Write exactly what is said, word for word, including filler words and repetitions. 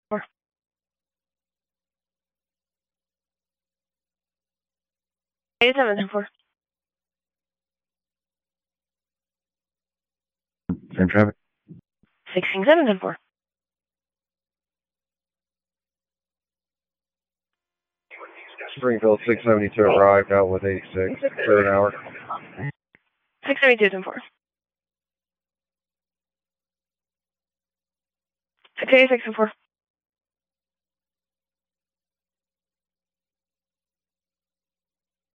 Four. eighty-seven, ten four. Same traffic. sixteen seven, ten four. Springfield six seventy-two arrived out with eighty-six for an hour. six seventy-two, ten four. six eighty-six, ten four.